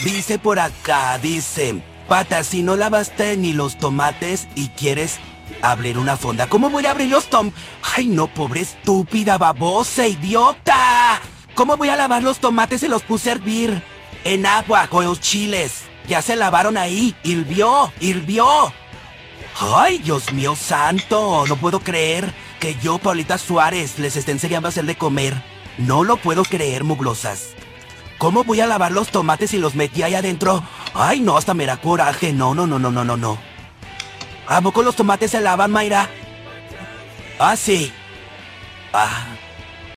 Dice por acá, dice, Pata, si no lavaste ni los tomates y quieres abrir una fonda, ¿cómo voy a abrir los Ay, no, pobre estúpida, babosa, idiota. ¿Cómo voy a lavar los tomates si los puse a hervir en agua con los chiles? Ya se lavaron ahí, hirvió. Ay, Dios mío santo, no puedo creer que yo, Paulita Suárez, les esté enseñando a hacer de comer. No lo puedo creer, muglosas. ¿Cómo voy a lavar los tomates si los metí ahí adentro? Ay, no, hasta me da coraje. No. ¿A poco los tomates se lavan, Mayra? Ah, sí. Ah,